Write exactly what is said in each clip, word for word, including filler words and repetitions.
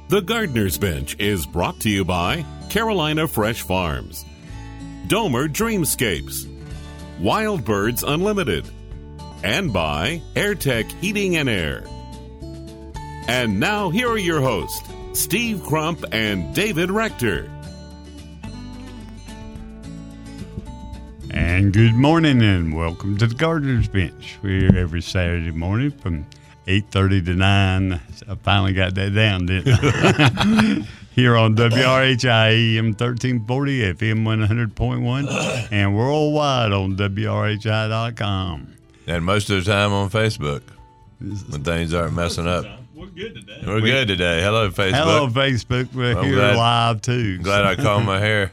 The Gardener's Bench is brought to you by Carolina Fresh Farms, Domer Dreamscapes, Wild Birds Unlimited, and by AirTech Heating and Air. And now here are your hosts, Steve Crump and David Rector. And good morning and welcome to the Gardener's Bench. We're here every Saturday morning from eight thirty to nine. I finally got that down, didn't I? Here on W R H I A M thirteen forty, F M one hundred point one, and worldwide on W R H I dot com. And most of the time on Facebook when things aren't messing up. We're good today. We're good today. Hello, Facebook. Hello, Facebook. We're I'm here glad, live, too. I'm glad I combed my hair.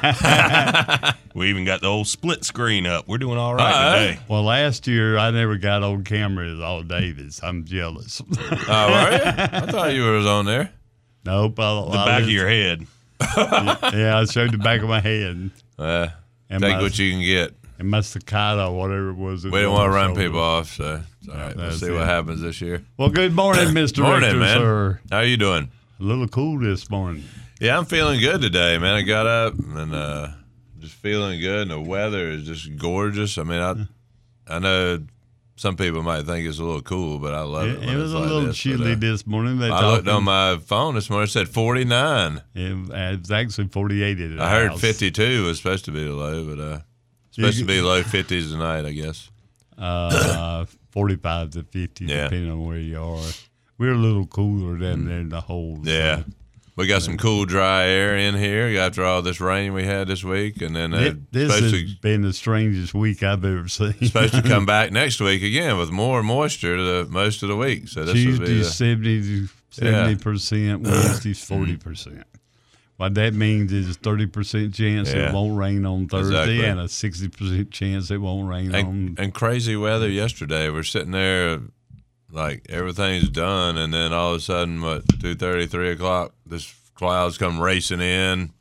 We even got the old split screen up. We're doing all right All right. today. Well, last year, I never got on camera as all David's. I'm jealous. Oh, were you? I thought you was on there. Nope. I, The I back was, of your head. Yeah, I showed the back of my head. Uh, And take my- what you can get. And my staccato, whatever it was. We don't want to run people off, so it's all right. We'll That's see it. what happens this year. Well, good morning, Mister Morning, Rector, man. sir. How are you doing? A little cool this morning. Yeah, I'm feeling good today, man. I got up and uh, just feeling good, and the weather is just gorgeous. I mean, I I know some people might think it's a little cool, but I love it. It, when it was it's a like little this, chilly but, uh, this morning. They I looked talking- on my phone this morning. It said forty-nine. It, it was actually forty-eight at the I heard house. fifty-two was supposed to be the low, but uh, supposed to be low fifties tonight, I guess. Uh, forty-five to fifty, Yeah. depending on where you are. We're a little cooler down there in the hold. Yeah. So. We got some cool, dry air in here after all this rain we had this week, and then Thi- uh, This supposed has to been the strangest week I've ever seen. supposed to come back next week again with more moisture the most of the week. So this will be Tuesday the, seventy to seventy percent, Wednesday's forty percent. What that means is thirty percent chance Yeah. it won't rain on Thursday Exactly. and a sixty percent chance it won't rain and, on. and crazy weather yesterday. We're sitting there like everything's done, and then all of a sudden, what two thirty, three o'clock, this clouds come racing in.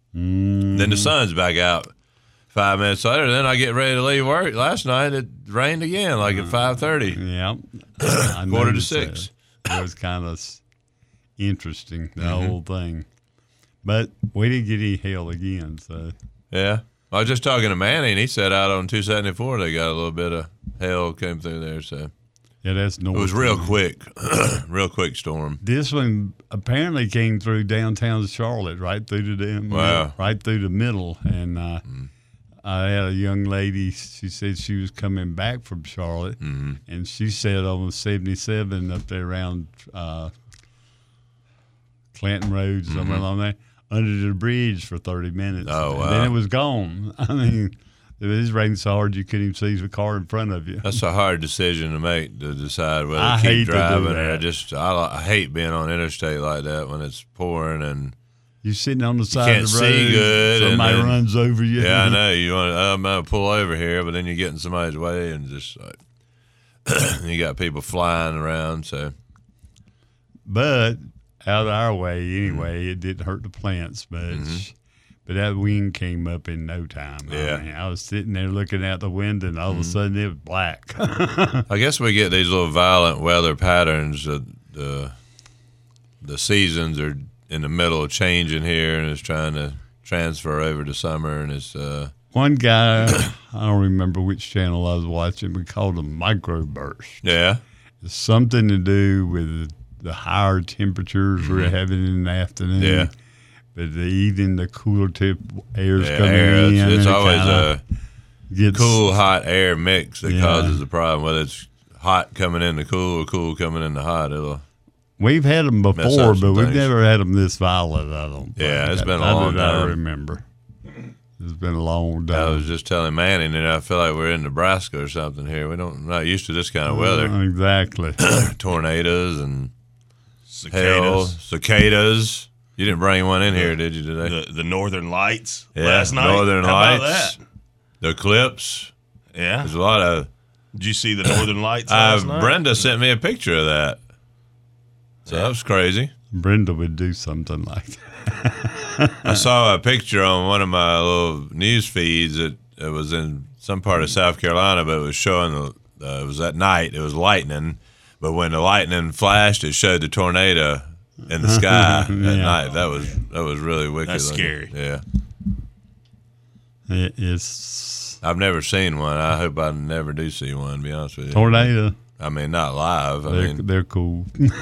Mm, Then the sun's back out. Five minutes later, then I get ready to leave work. Last night it rained again, like at five thirty. yeah. I Quarter to noticed that. six. It was kind of interesting, the Mm-hmm. whole thing. But we didn't get any hail again, so. Yeah. I was just talking to Manny, and he said out on two seventy-four they got a little bit of hail came through there. So Yeah, that's normal. it was real quick, real quick storm. This one apparently came through downtown Charlotte, right through the damn, Wow. right through the middle. And uh, Mm. I had a young lady. She said she was coming back from Charlotte, Mm-hmm. and she said on seventy-seven up there around uh, Clanton Road, somewhere along there, under the bridge for thirty minutes. Mm-hmm. Oh, And wow. then it was gone. I mean, it was raining so hard you couldn't even see the car in front of you. That's a hard decision to make to decide whether I to keep hate to do driving or that. just. I, li- I hate being on interstate like that when it's pouring and You're sitting on the side can't of the road. see good, and Somebody then- runs over you. yeah, I know you want. I'm gonna pull over here, but then you get in somebody's way and just like you got people flying around. So But out of our way anyway, it didn't hurt the plants much. But that wind came up in no time. Yeah. I, mean, I was sitting there looking out the window, and all of a sudden it was black. I guess we get these little violent weather patterns. Uh, the the seasons are in the middle of changing here, and it's trying to transfer over to summer, and it's uh, One guy, I don't remember which channel I was watching, we called them microbursts. yeah, It's something to do with the higher temperatures we're having in the afternoon. Yeah. But the evening, the cooler tip air's yeah, coming air, in. it's, it's and it always kinda a gets, cool hot air mix that Yeah. causes the problem. Whether it's hot coming into cool or cool coming into hot, it'll We've had them Mess before, up but some we've things. never had them this violent, I don't think. Yeah, it's been a Not long that I time. remember. It's been a long I time. was just telling Manny, and I feel like we're in Nebraska or something here. We don't not used to this kind of weather. Uh, exactly. Tornadoes and hail, Cicadas. cicadas. You didn't bring one in here, did you today? The, the Northern Lights Yeah, last night. Northern How about Lights. that? The eclipse. Yeah. There's a lot of. Did you see the Northern Lights Uh, last night? Brenda sent me a picture of that. So that was crazy. Brenda would do something like that. I saw a picture on one of my little news feeds that it was in some part of South Carolina, but it was showing the. Uh, it was at night. It was lightning, but when the lightning flashed, it showed the tornado in the sky at Yeah. night. That was that was really wicked. That's looking. scary. Yeah. It, it's I've never seen one. I hope I never do see one, to be honest with you. tornado. I mean, not live. I They're, mean, they're cool.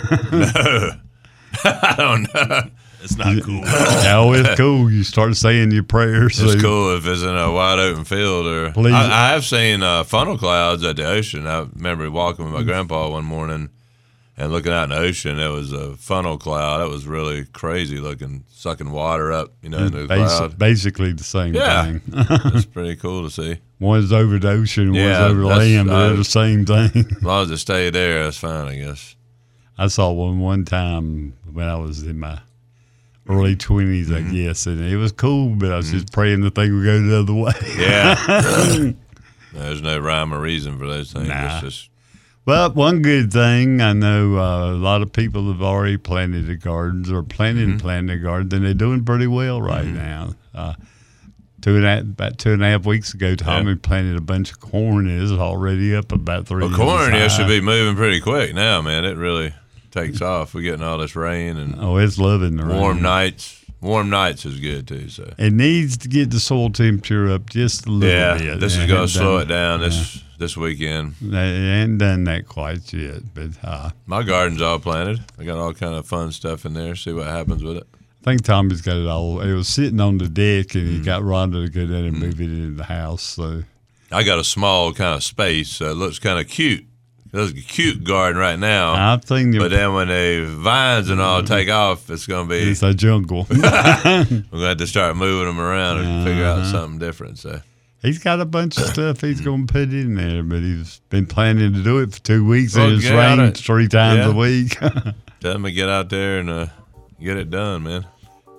I don't know. It's not cool. Oh, it's cool. You start saying your prayers. It's so- cool if it's in a wide open field. Or Please. I, I have seen uh, funnel clouds at the ocean. I remember walking with my grandpa one morning and looking out in the ocean. It was a funnel cloud. It was really crazy looking, sucking water up, you know, into the Basi- cloud. basically the same Yeah. thing. It's pretty cool to see. One's over the ocean, Yeah, one's over the that's- land, but they're I- the same thing. As long as it stayed there, that's fine, I guess. I saw one one time when I was in my early twenties, Mm-hmm. I guess, and it was cool, but I was just praying the thing would go the other way. Yeah. There's no rhyme or reason for those things. Nah. It's just Well, one good thing, I know uh, a lot of people have already planted the gardens or planning Mm-hmm. to plant the garden, and they're doing pretty well right now. Uh, two and a half, about two and a half weeks ago, Tommy Yeah. planted a bunch of corn. It's already up about three well, inches corn yeah, high. should be moving pretty quick now, man. It really takes off. We're getting all this rain and Oh, it's loving the warm rain. nights. Warm nights is good too. So It needs to get the soil temperature up just a little yeah, bit. this is They going to haven't slow done- it down this this weekend. They ain't done that quite yet, but uh, My garden's all planted. I got all kind of fun stuff in there. See what happens with it. I think Tommy's got it all. It was sitting on the deck, and Mm. he got Rhonda to go down and move it into the house. So I got a small kind of space, so it looks kind of cute. It looks a cute garden right now. I think But then when the vines and all take off, it's going to be, it's a jungle. we're going to have to start moving them around and figure out Uh-huh. something different. So He's got a bunch of stuff he's going to put in there, but he's been planning to do it for two weeks, Well, and it's get out rained it. three times Yeah. a week. tell them to get out there and uh, get it done, man.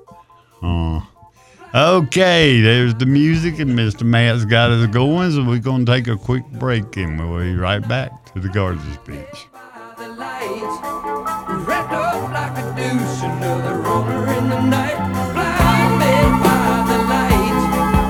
Oh. Okay, there's the music, and Mister Matt's got us going, so we're going to take a quick break, and we'll be right back to the Gardeners Bench. The lights wrapped up like a douche, another roller in the night. Blinded by the lights,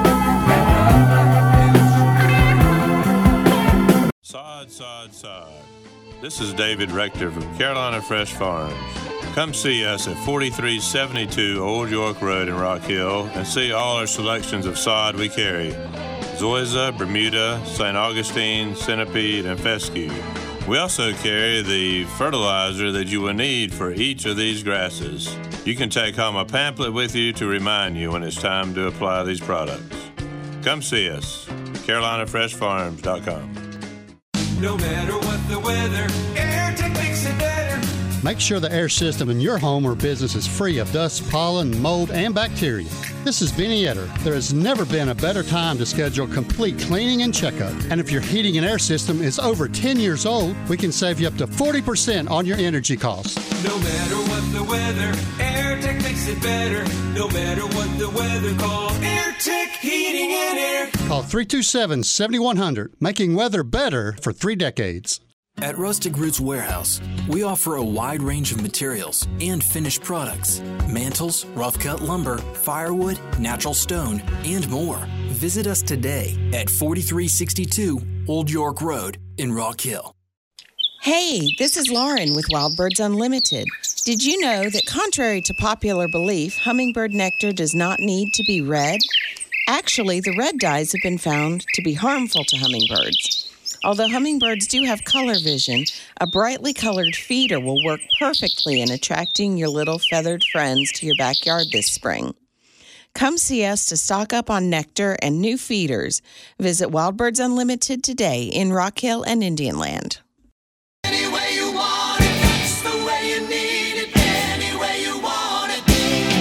wrapped up like a douche. Sod, sod, sod. This is David Rector from Carolina Fresh Farms. Come see us at forty-three seventy-two Old York Road in Rock Hill and see all our selections of sod we carry. Zoysia, Bermuda, Saint Augustine, Centipede, and Fescue. We also carry the fertilizer that you will need for each of these grasses. You can take home a pamphlet with you to remind you when it's time to apply these products. Come see us, carolina fresh farms dot com. No matter what the weather, AirTech makes it better. Make sure the air system in your home or business is free of dust, pollen, mold, and bacteria. This is Benny Etter. There has never been a better time to schedule complete cleaning and checkup. And if your heating and air system is over ten years old, we can save you up to forty percent on your energy costs. No matter what the weather, AirTech makes it better. No matter what the weather, call AirTech Heating and Air. Call three two seven, seven one zero zero, making weather better for three decades. At Rustic Roots Warehouse, we offer a wide range of materials and finished products. Mantles, rough-cut lumber, firewood, natural stone, and more. Visit us today at forty-three sixty-two Old York Road in Rock Hill. Hey, this is Lauren with Wild Birds Unlimited. Did you know that contrary to popular belief, hummingbird nectar does not need to be red? Actually, the red dyes have been found to be harmful to hummingbirds. Although hummingbirds do have color vision, a brightly colored feeder will work perfectly in attracting your little feathered friends to your backyard this spring. Come see us to stock up on nectar and new feeders. Visit Wild Birds Unlimited today in Rock Hill and Indian Land. Any way you want it, that's the way you need it. Any way you want it.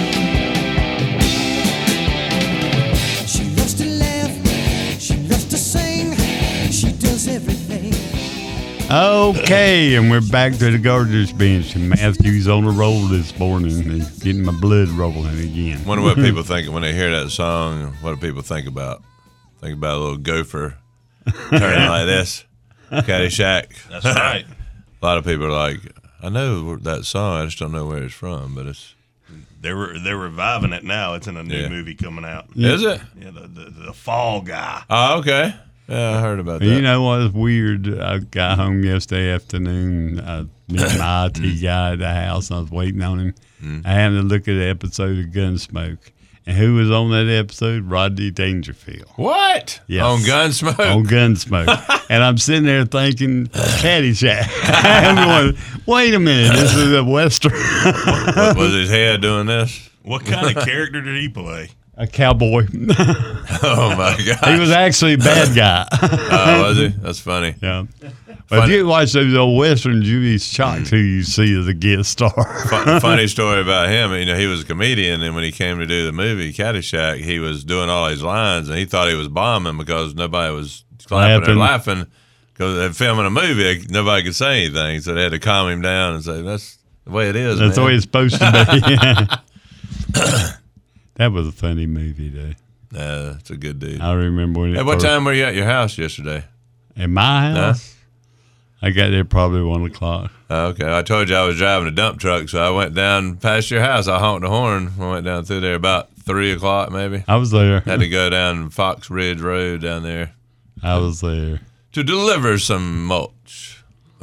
She loves to laugh, she loves to sing, she does everything. Okay, and we're back to the Gardeners Bench, and Matthew's on a roll this morning. He's getting my blood rolling again. Wonder what people think when they hear that song. What do people think about? Think about a little gopher turning like this, Caddyshack. That's right. A lot of people are like, I know that song, I just don't know where it's from, but it's They're they're reviving it now. It's in a new Yeah. movie coming out. is it? Yeah, the, the the Fall Guy. Oh, okay. Yeah, I heard about that. You know what was weird? I got home yesterday afternoon. I meeting my I T guy at the house, and I was waiting on him. Mm. I happened to look at an episode of Gunsmoke. And who was on that episode? Rodney Dangerfield. What? Yes. On Gunsmoke? On Gunsmoke. And I'm sitting there thinking, Caddyshack. I'm going, wait a minute, this is a Western. What, was his head doing this? What kind of character did he play? A cowboy. Oh, my God. He was actually a bad guy. Oh, was he? That's funny. Yeah. But if you watch those old Westerns, you'd be shocked who you see as a guest star. Fun, funny story about him. You know, he was a comedian, and when he came to do the movie Caddyshack, he was doing all his lines, and he thought he was bombing because nobody was clapping or laughing because they're filming a movie. Nobody could say anything, so they had to calm him down and say, "That's the way it is." That's man. the way it's supposed to be. That was a funny movie, though. Yeah, that's a good dude. I remember when. At what time were you at your house yesterday? At my house. Huh? I got there probably one o'clock. Okay, I told you I was driving a dump truck, so I went down past your house. I honked the horn. I went down through there about three o'clock, maybe. I was there. Had to go down Fox Ridge Road down there. I was there to deliver some mulch.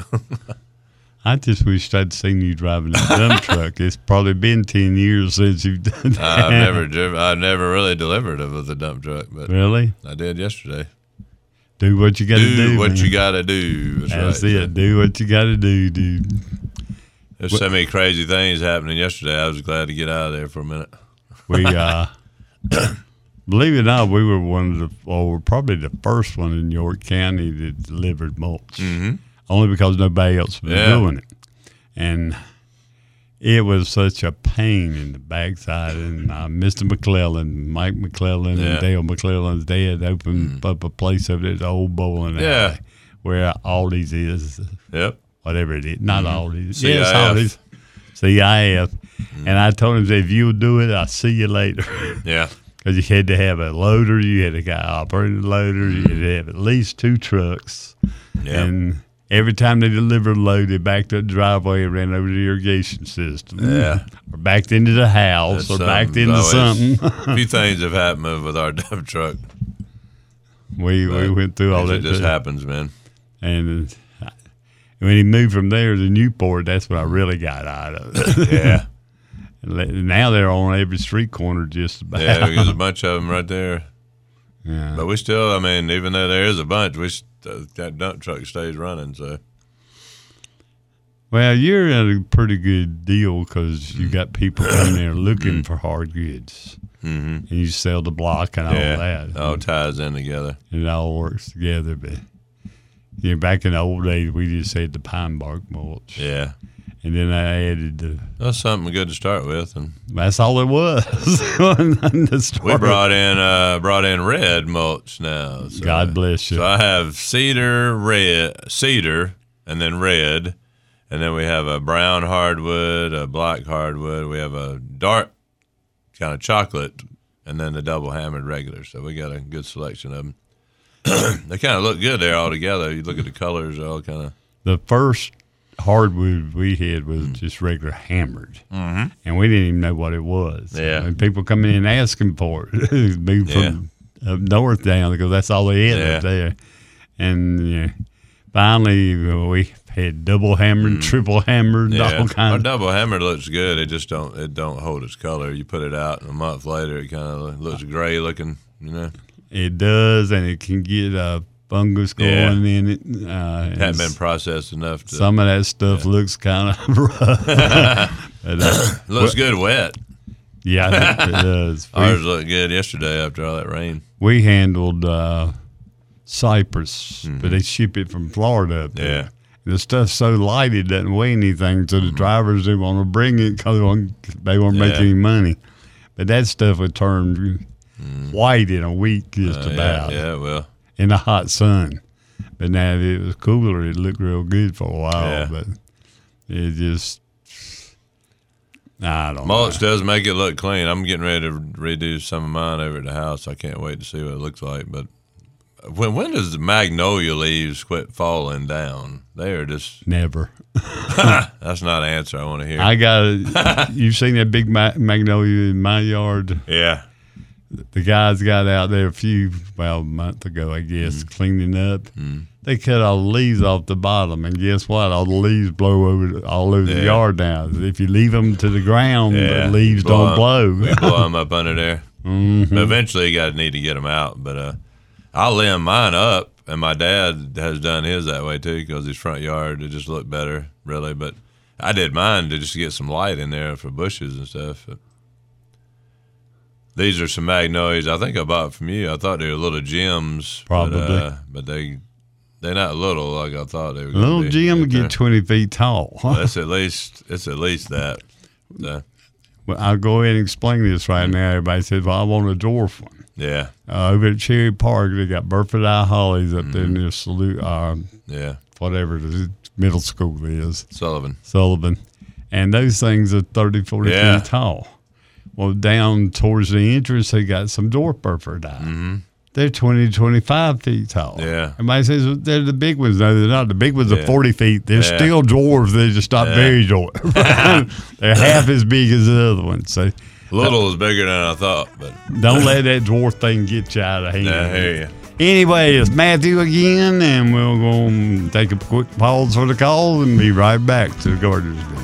I just wished I'd seen you driving a dump truck. It's probably been ten years since you've done that. I've never, driven, I've never really delivered it with a dump truck, but really, I did yesterday. Do what you got to do. Do what man. you got to do. That's, That's right. it. Do what you got to do, dude. There's what? so many crazy things happening yesterday. I was glad to get out of there for a minute. We, uh, believe it or not, we were one of the, well, we're probably the first one in York County that delivered mulch. Mm-hmm. Only because nobody else was yeah. doing it. And it was such a pain in the backside. And uh, Mister McClellan, Mike McClellan, yeah. and Dale McClellan's dad opened mm. up a place over there at the old bowling yeah. alley where Aldi's is. Yep. Whatever it is. Not mm-hmm. Aldi's. C I F. Yes, Aldi's. C I F. Mm. And I told him, if you'll do it, I'll see you later. Yeah. Because you had to have a loader, you had a guy operating the loader, mm. you had to have at least two trucks. Yeah. And every time they delivered a load, they backed up the driveway and ran over the irrigation system. Yeah. Or backed into the house That's or backed into always, something. A few things have happened with our dump truck. We but we went through all that. It just too. happens, man. And uh, when he moved from there to Newport, that's when I really got out of it. Yeah. And now they're on every street corner just about. Yeah, there's a bunch of them right there. Yeah. But we still, I mean, even though there is a bunch, we st- that dump truck stays running, so. Well, you're at a pretty good deal because you got people coming there looking for hard goods. Mm-hmm. And you sell the block and yeah, all that. It all ties in together. It all works together. But you know, back in the old days, we just had the pine bark mulch. Yeah. And then I added the. That's something good to start with, and that's all it was. We brought in uh, brought in red mulch now. So, God bless you. So I have cedar, red, cedar, and then red, and then we have a brown hardwood, a black hardwood. We have a dark kind of chocolate, and then the double hammered regular. So we got a good selection of them. They kind of look good there all together. You look at the colors, all kind of. The first hardwood we had was just regular hammered, mm-hmm. and we didn't even know what it was. Yeah, and people come in asking for it. Moved from yeah. up north down because that's all they had yeah. up there. And yeah, finally we had double hammered, mm. triple hammered, yeah. all kinds. Our double hammered looks good. It just don't it don't hold its color. You put it out, and a month later, it kind of looks gray looking. You know, it does, and it can get a fungus going yeah. in it. Uh, it hadn't been processed enough. To, some of that stuff yeah. looks kind of rough. But, uh, looks well, good wet. Yeah, I think it does. We, Ours looked good yesterday after all that rain. We handled uh, Cypress, mm-hmm. but they ship it from Florida up there. Yeah. The stuff's so light it doesn't weigh anything, so the mm-hmm. drivers, they want to bring it because they won't make yeah. any money. But that stuff would turn mm. white in a week just uh, about. Yeah, yeah, well. In the hot sun. But now if it was cooler, it looked real good for a while. Yeah. But it just, I don't Mulch know. does make it look clean. I'm getting ready to redo some of mine over at the house. I can't wait to see what it looks like. But when when does the magnolia leaves quit falling down? They are just never. That's not an answer I want to hear. I got. You've seen that big ma- magnolia in my yard? Yeah. the guys got out there a few, well, a month ago, I guess, mm. cleaning up. Mm. They cut all the leaves off the bottom, and guess what? All the leaves blow over all over yeah. the yard now. If you leave them to the ground, yeah. the leaves blow don't them, blow. We blow them up under there. Mm-hmm. Eventually, you got to need to get them out, but uh, I'll limb mine up, and my dad has done his that way too because his front yard it just looked better, really. But I did mine to just get some light in there for bushes and stuff. But these are some magnolias I think I bought from you. I thought they were little gems, probably, but, uh, but they they're not little like I thought they were. Little be. gem would get twenty feet tall. Well, it's at least it's at least that. So. Well, I'll go ahead and explain this right now. Everybody says, "Well, I want a dwarf one." Yeah. Uh, over at Cherry Park, they got Burford Eye Hollies up mm-hmm. there near Salute. Uh, yeah. Whatever the middle school is. Sullivan. Sullivan. And those things are thirty, forty yeah. feet tall. Well, down towards the entrance, they got some dwarf Burford Eye. Mm-hmm. They're twenty, twenty-five feet tall. Yeah. Everybody says well, they're the big ones. No, they're not. The big ones yeah. are forty feet. They're yeah. still dwarves. They're just not yeah. very dwarf. They're half as big as the other ones. So little is bigger than I thought, but don't let that dwarf thing get you out of hand. I hear you. Anyway, it's Matthew again, and we'll go and take a quick pause for the calls and be right back to the Gardener's Bench.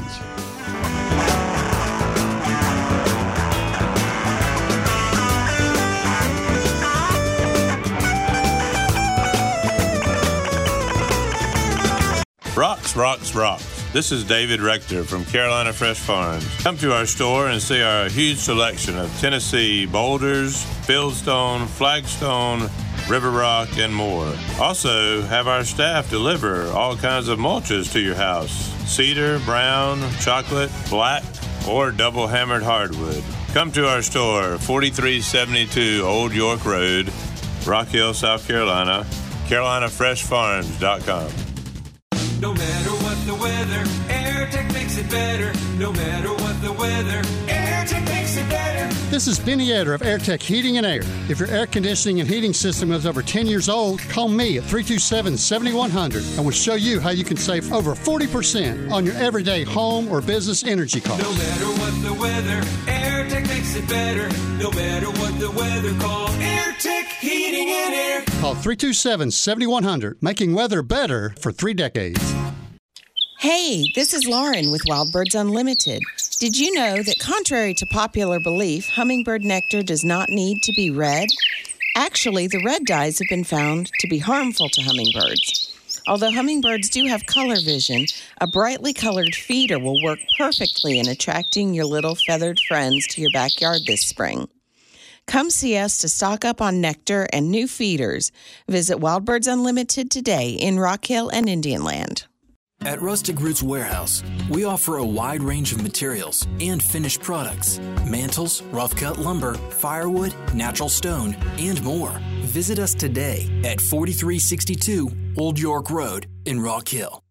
Rocks, rocks, rocks. This is David Rector from Carolina Fresh Farms. Come to our store and see our huge selection of Tennessee boulders, fieldstone, flagstone, river rock, and more. Also, have our staff deliver all kinds of mulches to your house. Cedar, brown, chocolate, black, or double hammered hardwood. Come to our store, forty-three seventy-two Old York Road, Rock Hill, South Carolina, carolina fresh farms dot com. No matter what the weather, AirTech makes it better. No matter what the weather, AirTech makes it better. This is Benny Etter of AirTech Heating and Air. If your air conditioning and heating system is over ten years old, call me at three two seven, seven one zero zero and we'll show you how you can save over forty percent on your everyday home or business energy costs. No matter what the weather, AirTech makes it better. No matter what the weather, call AirTech Heating and Air. Call three two seven, seven one zero zero, making weather better for three decades. Hey, this is Lauren with Wild Birds Unlimited. Did you know that contrary to popular belief, hummingbird nectar does not need to be red? Actually, the red dyes have been found to be harmful to hummingbirds. Although hummingbirds do have color vision, a brightly colored feeder will work perfectly in attracting your little feathered friends to your backyard this spring. Come see us to stock up on nectar and new feeders. Visit Wild Birds Unlimited today in Rock Hill and Indian Land. At Rustic Roots Warehouse, we offer a wide range of materials and finished products. Mantles, rough-cut lumber, firewood, natural stone, and more. Visit us today at forty-three sixty-two Old York Road in Rock Hill.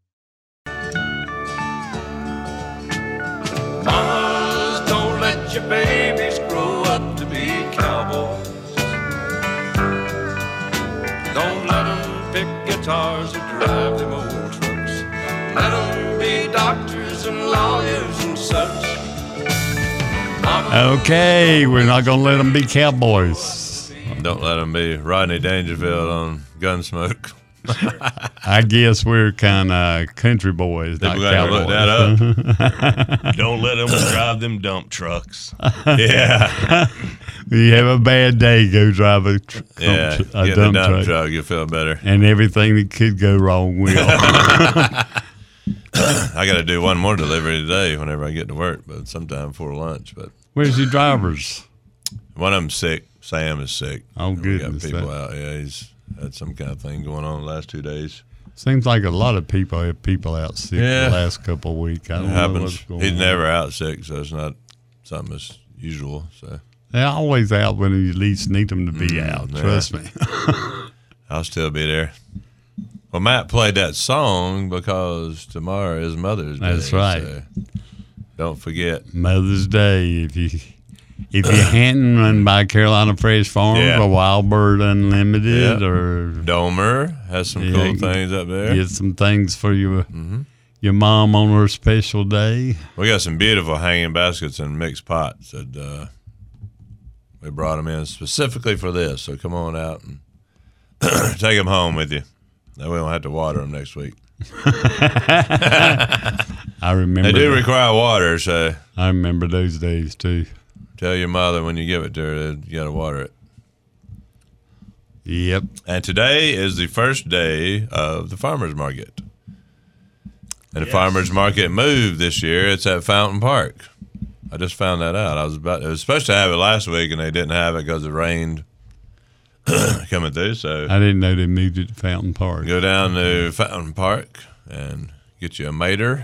Mamas, don't let your babies grow up to be cowboys. Don't let them pick guitars or drive them old trucks. Let them be doctors and lawyers and such. Okay, we're not going to let them be cowboys. Don't let them be Rodney Dangerfield on Gunsmoke. I guess we're kind of country boys, not cowboys. Look that up. Don't let them drive them dump trucks. Yeah. You have a bad day, go drive a, tr- yeah, tr- a get dump, a dump truck. truck. You'll feel better. And everything that could go wrong will. I got to do one more delivery today whenever I get to work, but sometime before lunch. But where's your drivers? One of them's sick. Sam is sick. Oh, goodness. We got people that. out. Yeah, he's had some kind of thing going on the last two days. Seems like a lot of people have people out sick yeah. the last couple of weeks. I don't it know happens. what's going He's on. never out sick, so it's not something that's usual. So they're always out when you least need them to be mm, out. yeah. Trust me. I'll still be there. Well, Matt played that song because tomorrow is Mother's Day. That's right. So don't forget Mother's Day. If you if you hadn't run by Carolina Fresh Farms Yeah. or Wild Bird Unlimited Yeah. or Domer has some Yeah, cool you can things up there. get some things for your Mm-hmm. your mom on her special day. We got some beautiful hanging baskets and mixed pots at uh, we brought them in specifically for this. So come on out and take them home with you. Then we don't have to water them next week. I remember. They do that. require water, so I remember those days too. tell your mother when you give it to her that you got to water it. Yep. And today is the first day of the farmers market. And the Yes. farmers market moved this year. It's at Fountain Park. I just found that out. I was about. It was supposed to have it last week, and they didn't have it because it rained coming through. So I didn't know they moved it to Fountain Park. go down to Fountain Park and get you a mater.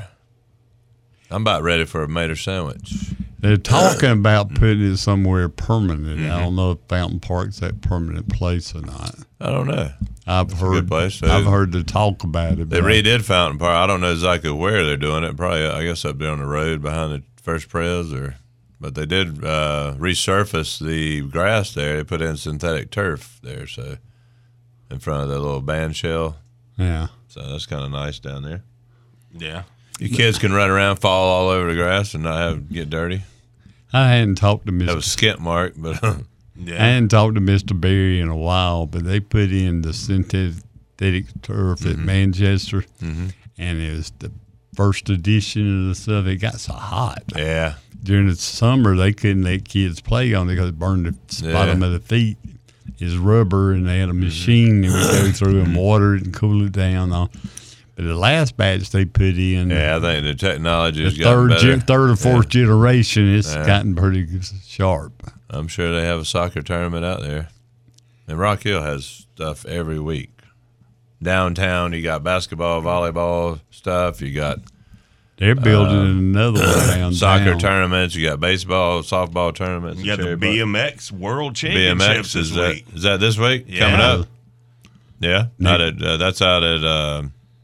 I'm about ready for a mater sandwich. They're talking about putting it somewhere permanent. Mm-hmm. I don't know if Fountain Park's that permanent place or not. I don't know. I've a heard. good place. So- I've heard the talk about it. They but redid Fountain Park. I don't know exactly where they're doing it. Probably, I guess, up there on the road behind the First Pres, or. But they did uh, resurface the grass there. They put in synthetic turf there, so in front of the little band shell. Yeah. So that's kind of nice down there. Yeah. You kids can run around, fall all over the grass, and not have get dirty. I hadn't talked to Mister That was skint mark, but Yeah. I hadn't talked to Mister Berry in a while, but they put in the synthetic turf Mm-hmm. at Manchester, and it was the first edition of the stuff. It got so hot. yeah, During the summer, they couldn't let kids play on it because it burned the bottom Yeah. of the feet. It's rubber, and they had a machine that would go through and water it and cool it down. All. But the last batch they put in, yeah. I think the technology the has gotten third, better. gen, third or fourth generation, it's Yeah. gotten pretty sharp. I'm sure they have a soccer tournament out there. And Rock Hill has stuff every week. Downtown, you got basketball, volleyball stuff. You got They're building another one downtown. soccer tournaments. You got baseball, softball tournaments. You got the Cherry B M Park. X World B Championships M X this is that, week. is that this week Yeah. coming up? Yeah, Nick- out at, uh, that's out at uh,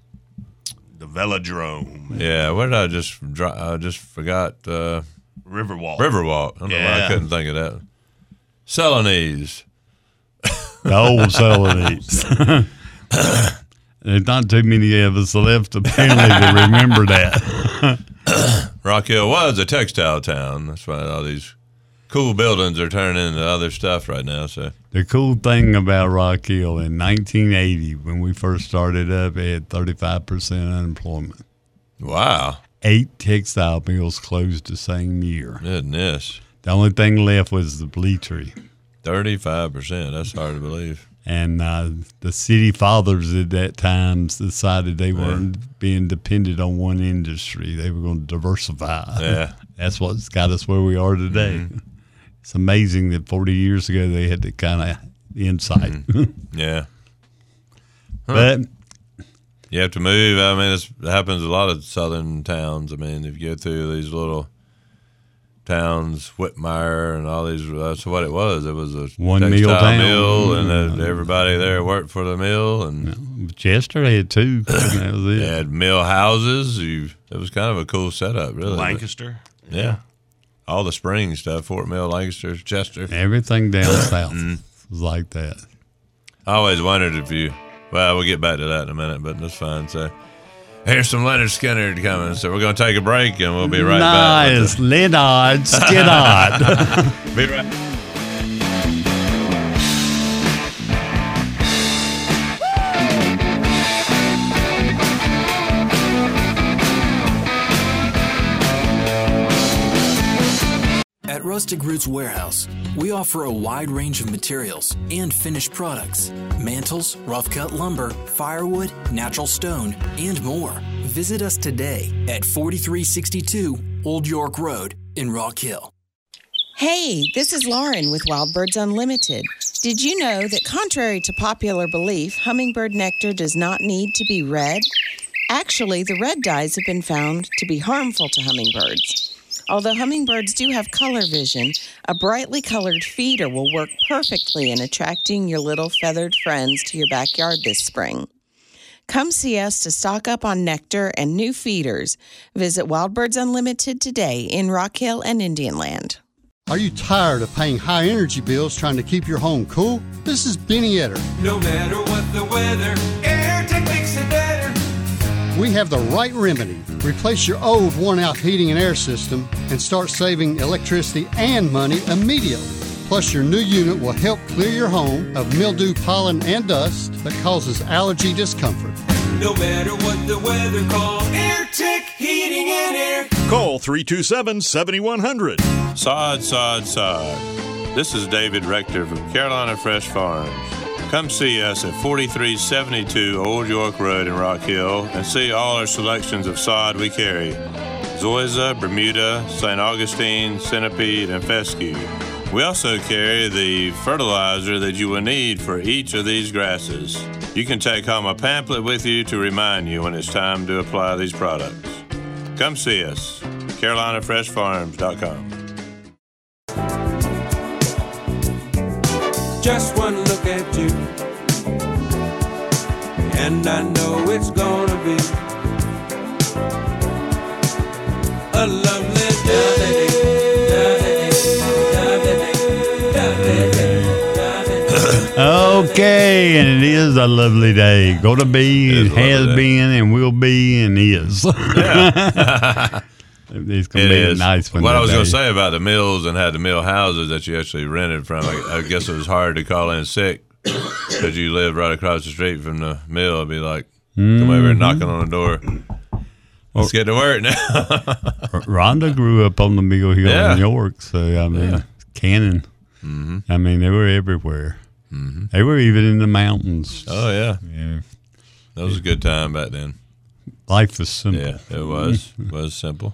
The Velodrome, yeah. Where did I just dri- I just forgot uh, Riverwalk. Riverwalk. I don't know why I Yeah. couldn't think of that. Celanese. The old Celanese. There's not too many of us left, apparently, to remember that. Rock Hill was a textile town. That's why all these cool buildings are turning into other stuff right now. So The cool thing about Rock Hill, in nineteen eighty, when we first started up, it had thirty-five percent unemployment. wow, Eight textile mills closed the same year. goodness, The only thing left was the bleachery. thirty-five percent. That's hard to believe. And uh, the city fathers at that time decided they weren't being dependent on one industry. They were going to diversify. Yeah. That's what's got us where we are today. Mm-hmm. It's amazing that forty years ago they had the kind of insight. Yeah, But you have to move. I mean, it's, it happens a lot of southern towns. I mean, if you go through these little towns, Whitmire and all these, that's what it was. It was a One textile mill town. mill, and uh, everybody there worked for the mill, and Chester had two. That was it. they had mill houses. You, it was kind of a cool setup, really. Lancaster. Yeah. All the spring stuff, Fort Mill, Lancaster, Chester. Everything down south Mm-hmm. was like that. I always wondered if you, well, we'll get back to that in a minute, but that's fine. So here's some Leonard Skinner coming. So we're going to take a break, and we'll be right back. Nice, Leonard Skinner. with the- Be right At Rustic Roots Warehouse, we offer a wide range of materials and finished products. Mantles, rough-cut lumber, firewood, natural stone, and more. Visit us today at forty-three sixty-two Old York Road in Rock Hill. Hey, this is Lauren with Wild Birds Unlimited. Did you know that contrary to popular belief, hummingbird nectar does not need to be red? Actually, the red dyes have been found to be harmful to hummingbirds. Although hummingbirds do have color vision, a brightly colored feeder will work perfectly in attracting your little feathered friends to your backyard this spring. Come see us to stock up on nectar and new feeders. Visit Wild Birds Unlimited today in Rock Hill and Indian Land. Are you tired of paying high energy bills trying to keep your home cool? This is Benny Etter. No matter what the weather, AirTech makes it better. We have the right remedy. Replace your old worn-out heating and air system and start saving electricity and money immediately. Plus, your new unit will help clear your home of mildew, pollen, and dust that causes allergy discomfort. No matter what the weather calls, AirTech Heating and Air. Call three two seven, seven one zero zero. Sod, sod, sod. This is David Rector from Carolina Fresh Farms. Come see us at forty-three seventy-two Old York Road in Rock Hill and see all our selections of sod we carry. Zoysia, Bermuda, Saint Augustine, Centipede, and Fescue. We also carry the fertilizer that you will need for each of these grasses. You can take home a pamphlet with you to remind you when it's time to apply these products. Come see us, carolina fresh farms dot com. Just one look at you, and I know it's gonna be a lovely day. Okay, and it is a lovely day. Gonna be, It is it a has lovely day. been, and will be, and is. Yeah. It's gonna It be is. a nice one. What I was going today. to say about the mills and had the mill houses that you actually rented from, I, I guess it was hard to call in sick because you live right across the street from the mill. It'd be like, come over and knocking on the door. Let's get to work now. Rhonda grew up on the Mill Hill Yeah. in York, so I mean, Yeah. Cannon. Mm-hmm. I mean, they were everywhere. Mm-hmm. They were even in the mountains. Oh, yeah. Yeah. That was a good time back then. Life was simple. Yeah, it was. It was simple.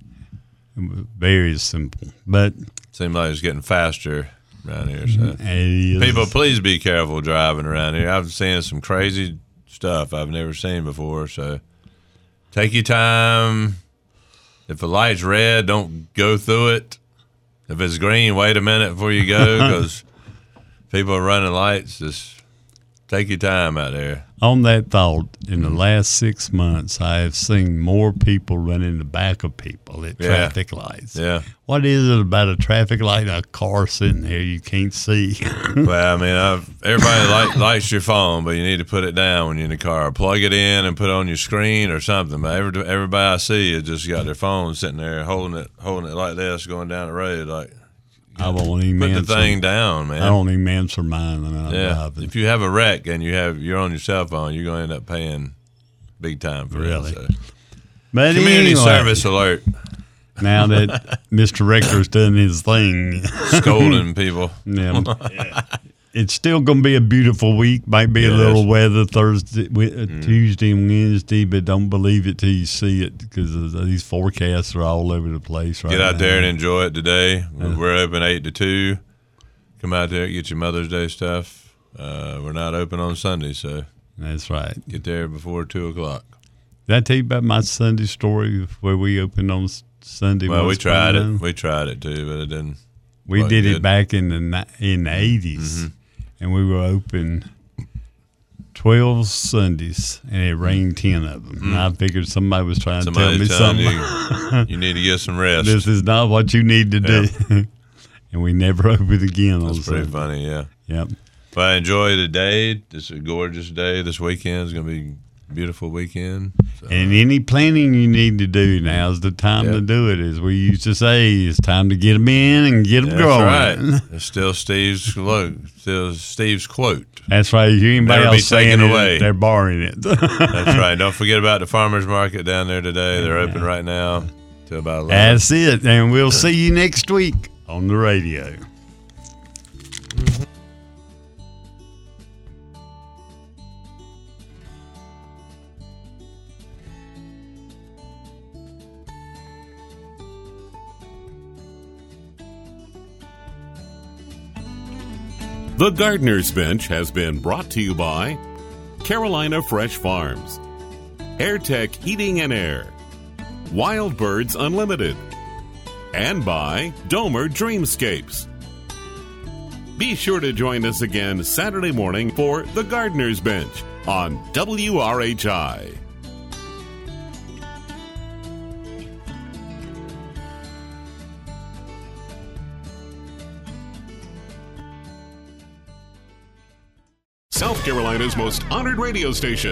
It was very simple, but Seemed like it's getting faster around here. So. it is. People, please be careful driving around here. I've seen some crazy stuff I've never seen before. So take your time. If the light's red, don't go through it. If it's green, wait a minute before you go because people are running lights. Just take your time out there. On that thought, in the last six months, I have seen more people run in the back of people at Yeah. traffic lights. Yeah. What is it about a traffic light, a car sitting there you can't see? Well, I mean, I've, everybody like, likes your phone, but you need to put it down when you're in the car. Plug it in and put it on your screen or something. But every, everybody I see has just got their phone sitting there holding it, holding it like this, going down the road. Like, I won't even put the answer. thing down, man. I don't even answer mine when I'm Yeah, driving. if you have a wreck and you have you're on your cell phone, you're going to end up paying big time for Really? it. So. But Community anyway, service alert, now that Mister Rector's done his thing, scolding people. yeah, it's still going to be a beautiful week. Might be a Yes. little weather Thursday, Wed- uh, Tuesday, and Wednesday, but don't believe it till you see it because these forecasts are all over the place right Get out now. there and enjoy it today. We're open eight to two. Come out there, get your Mother's Day stuff. Uh, we're not open on Sunday, so That's right. get there before two o'clock. Did I tell you about my Sunday story where we opened on S- Sunday? Well, we once tried upon a time? it. We tried it too, but it didn't. We wasn't did good. it back in the ni- in the eighties, and we were open twelve Sundays, and it rained ten of them. And I figured somebody was trying to tell me Somebody's telling something. you you need to get some rest. This is not what you need to do. And we never opened again on That's pretty Sunday. funny, yeah. Yep. But I enjoy the day. This is a gorgeous day. This weekend is going to be a beautiful weekend. So, And any planning you need to do, now's the time Yep. to do it. As we used to say, it's time to get them in and get them that's going. right. It's still Steve's quote. Still Steve's quote. That's right. You anybody Never be else saying taken it, away. they're borrowing it. That's right. Don't forget about the farmers market down there today. They're open right now till about eleven. That's it. And we'll see you next week on the radio. The Gardener's Bench has been brought to you by Carolina Fresh Farms, AirTech Heating and Air, Wild Birds Unlimited, and by Domer Dreamscapes. Be sure to join us again Saturday morning for The Gardener's Bench on W R H I. South Carolina's most honored radio station.